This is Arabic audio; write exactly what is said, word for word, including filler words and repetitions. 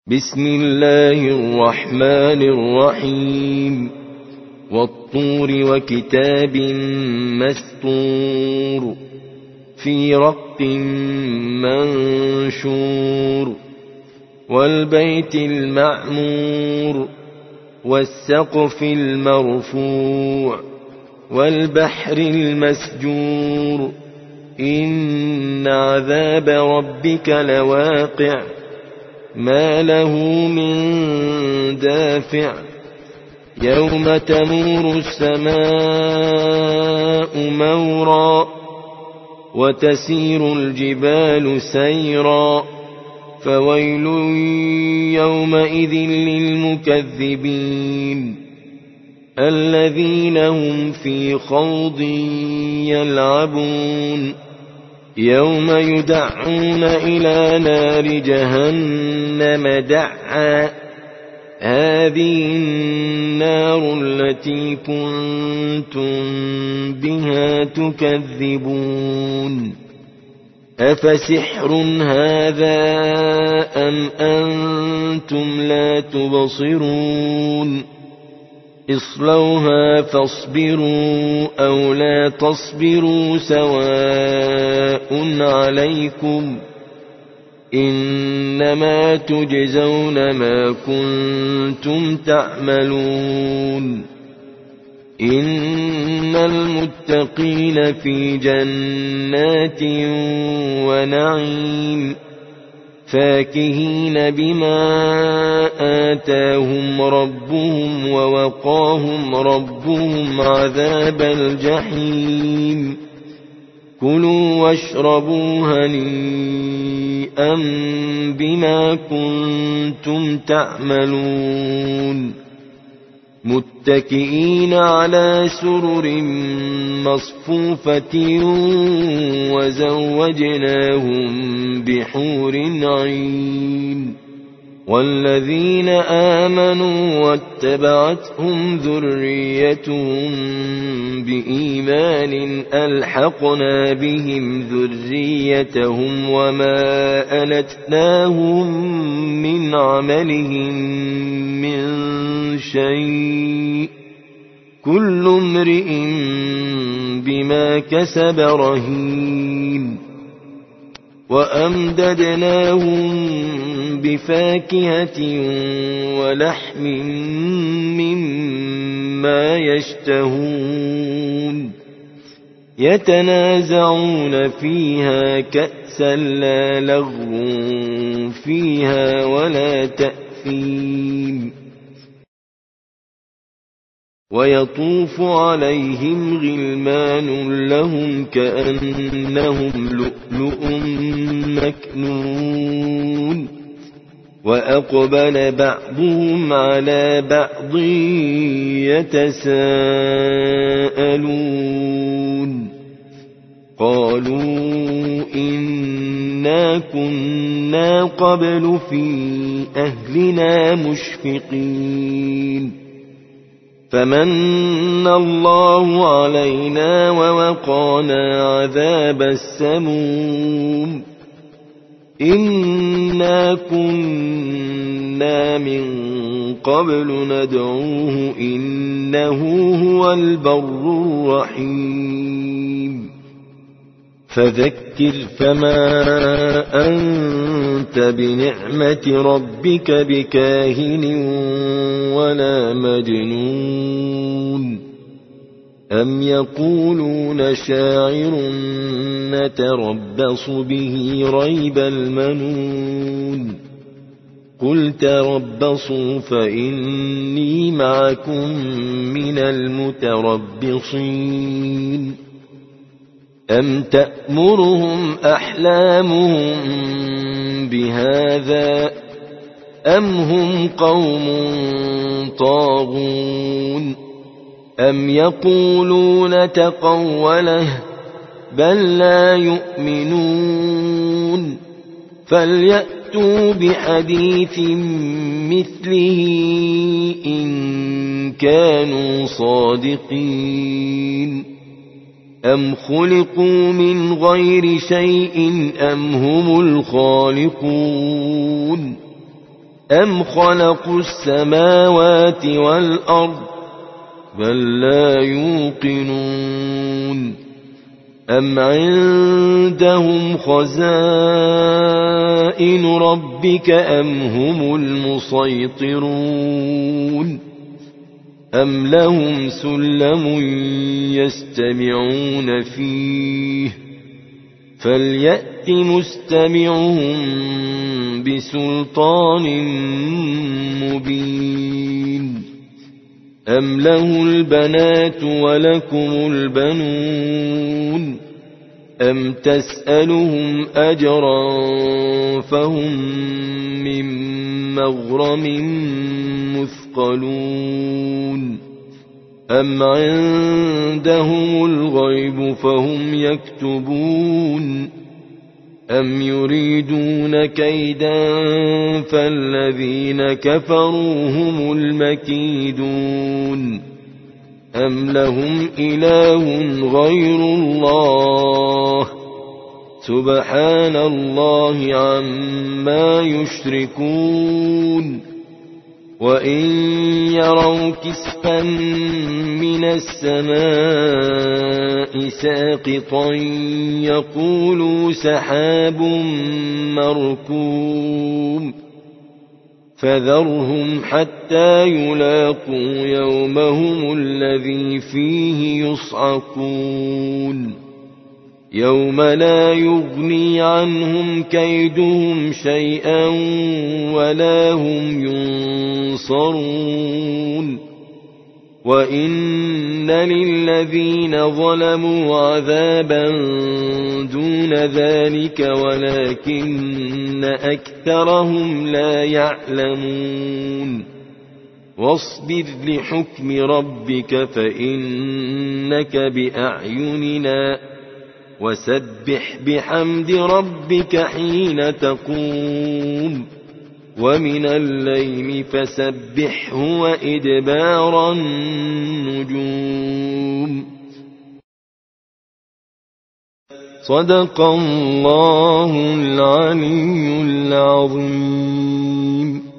بسم الله الرحمن الرحيم والطور وكتاب مسطور في رق منشور والبيت المعمور والسقف المرفوع والبحر المسجور إن عذاب ربك لواقع ما له من دافع يوم تمور السماء مورا وتسير الجبال سيرا فويل يومئذ للمكذبين الذين هم في خوض يلعبون يوم يدعون إلى نار جهنم دعا هذه النار التي كنتم بها تكذبون أفسحر هذا أم أنتم لا تبصرون اصلوها فاصبروا أو لا تصبروا سواء عليكم إنما تجزون ما كنتم تعملون إن المتقين في جنات ونعيم فاكهين بما آتاهم ربهم ووقاهم ربهم عذاب الجحيم كلوا واشربوا هنيئا بما كنتم تعملون متكئين على سرر مصفوفة وزوجناهم بحور عين والذين آمنوا واتبعتهم ذريتهم بإيمان ألحقنا بهم ذريتهم وما ألتناهم من عملهم من شيء كل امرئ بما كسب رهين وأمددناهم بفاكهة ولحم مما يشتهون يتنازعون فيها كأسا لا لغو فيها ولا تأثيم ويطوف عليهم غلمان لهم كأنهم لؤلؤ مكنون وأقبل بعضهم على بعض يتساءلون قالوا إنا كنا قبل في أهلنا مشفقين فمن الله علينا ووقانا عذاب السموم إنا كنا من قبل ندعوه إنه هو البر الرحيم فذكر فما أنت بنعمة ربك بكاهن ولا مجنون أم يقولون شاعر نتربص به ريب المنون قل تربصوا فإني معكم من المتربصين أم تأمرهم أحلامهم بهذا أم هم قوم طاغون أم يقولون تقوله بل لا يؤمنون فليأتوا بحديث مثله إن كانوا صادقين أم خلقوا من غير شيء أم هم الخالقون أم خلقوا السماوات والأرض بل لا يوقنون أم عندهم خزائن ربك أم هم المسيطرون أم لهم سلم يستمعون فيه فليأت مستمعهم بسلطان مبين أم له البنات ولكم البنون أم تسألهم أجرا فهم من مغرم مثقلون أم عندهم الغيب فهم يكتبون أم يريدون كيدا فالذين كفروا هم المكيدون أم لهم إله غير الله سبحان الله عما يشركون وإن يروا كسفا من السماء ساقطا يقولوا سحاب مركوم فذرهم حتى يلاقوا يومهم الذي فيه يصعقون يوم لا يغني عنهم كيدهم شيئا ولا هم ينصرون وإن للذين ظلموا عذابا دون ذلك ولكن أكثرهم لا يعلمون واصبر لحكم ربك فإنك بأعيننا وسبح بحمد ربك حين تقوم ومن الليل فسبحه وإدبار النجوم صدق الله العلي العظيم.